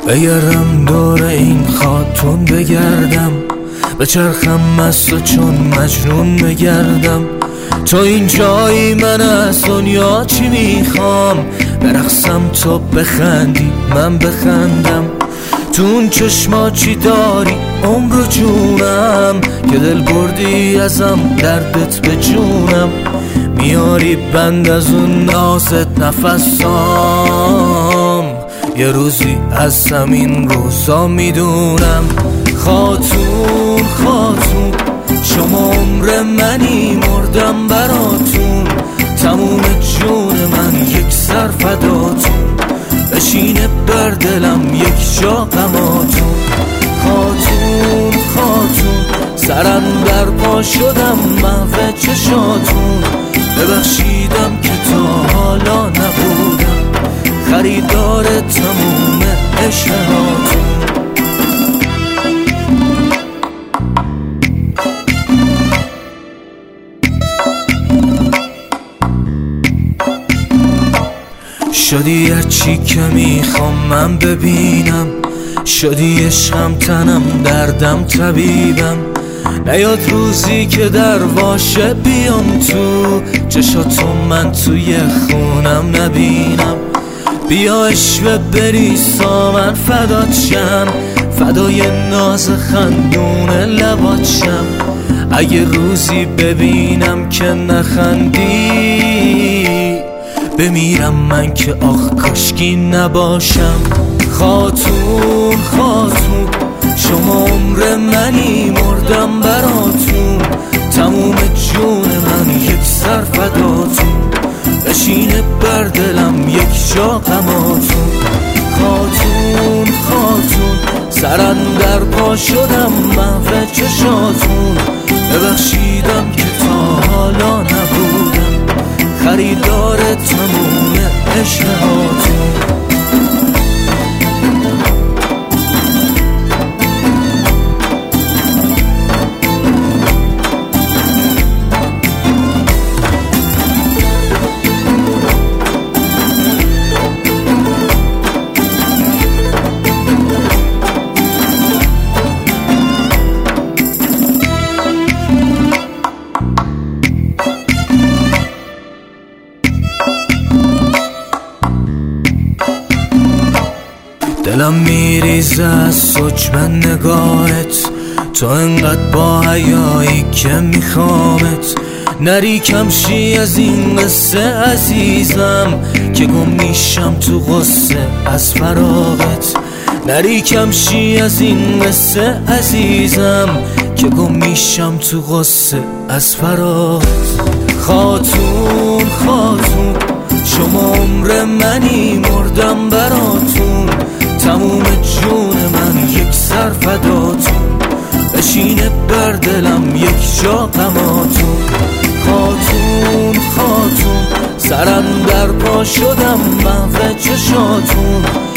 بگردم دور این خاتون بگردم، بچرخم مست و چون مجنون بگردم. تو این جایی من از دنیا چی میخوام؟ برقصم تو بخندی من بخندم. تو اون چشما چی داری عمر و جونم، که دل بردی ازم دردت به جونم. میاری بند از اون نازت نفسام، یه روزی از زمین روزا میدونم. خاتون خاتون شما عمر منی، مردم براتون. تموم جون من یک سر فداتون، بشینه بر دلم یک جا غماتون. خاتون خاتون سرم در پا شدم محو چشاتون. ببخشیدم که تا حالا نبودم خریدار تموم عشقاتون. شدی هرچی که میخوام من ببینم، شدی عشقم تنم دردم طبیبم. نیاد روزی که در واشه بیام تو چشاتو من توی خونم نبینم. بیا عشوه بریسا من فدات شم، فدای ناز خندون لبات شم. اگه روزی ببینم که نخندی، بمیرم من که آخ کاشکی نباشم. خاتون خاتون شما عمر منی، مردم براتون. تموم جون من یک سر فداتون، بشینه بر دلم یک جا غماتون. خاتون خاتون سرم در پا شدم محو چشاتون. ببخشیدم که تا حالا نبودم خریدار تموم عشقاتون. دلم میریزه از سجب نگاهت، تو انقدر با حیایی که میخوامت. نری کمشی از این قصه عزیزم، که گم میشم تو غصه از فراغت. نری کمشی از این قصه عزیزم، که گم میشم تو غصه از فراغت. خاتون خاتون شما عمر منی، مردم براتون. تموم جون من یک سر فداتون، بشینه بر دلم یک جا غماتون. خاتون خاتون سرم در پا شدم محو چشاتون.